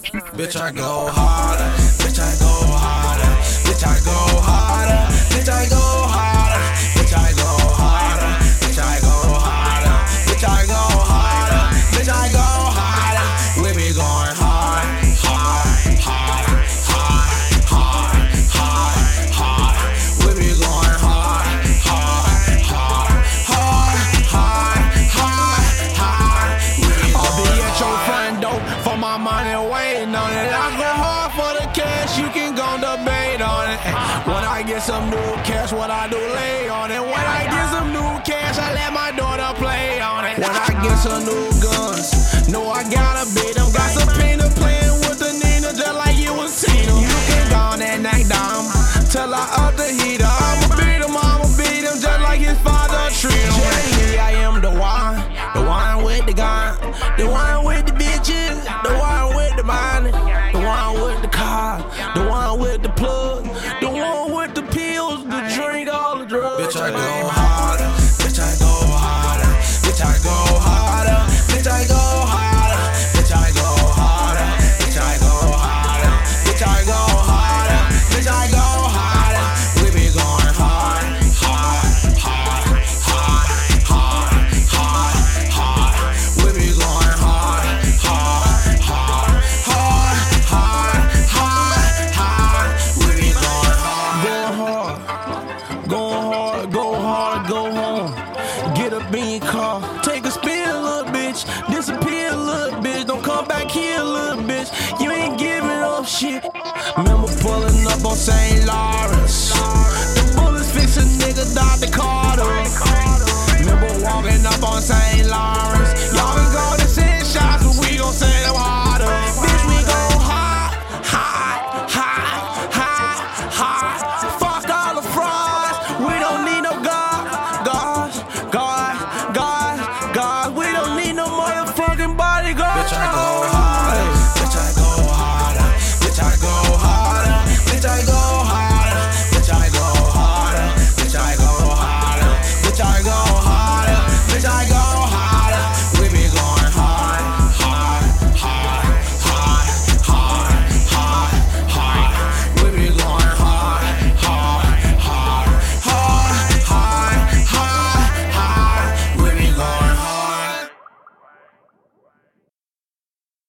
Bitch, I go harder. Bitch, I go harder. Bitch, I go harder. Bitch, I go harder. Bitch, I go harder. Bitch, I go harder. Bitch, I go harder. Bitch, I go harder. We be going hard, hard, hard, hard, hard, hard, hard. We be going hard, hard, hard, hard, hard, hard, hard. I'll be at your front door for my money waiting on it. I go hard for the cash, you can go debate on it. When I get some new cash, what I do lay on it. When I get some new cash, I let my daughter play on it. When I get some new guns, know I gotta beat them. Got some Pina playing with the Nina just like you was Tina. You can go on that night down till I up the heater. I'ma beat him just like his father treat him. Jelly, I am the one with the gun, the one with the bitches, the one with the money, the one with the car, the one with the plug, the one with the pills, the drink, all the drugs. Bitch, I go harder. Bitch, I go harder. Bitch, I go harder. Bitch, I go harder. Bitch, I go harder. Bitch, I go harder. Bitch, I go harder. Bitch, I go harder. We be going hard, hard, hard, hard, hard, hard, hard. We be going hard, hard, hard, hard, hard, hard, hard. We be going hard. Go hard, go home. Get up in your car, take a spin, little bitch. Disappear, little bitch. Don't come back here, little bitch. You ain't giving up shit. Remember pulling up on St. Law.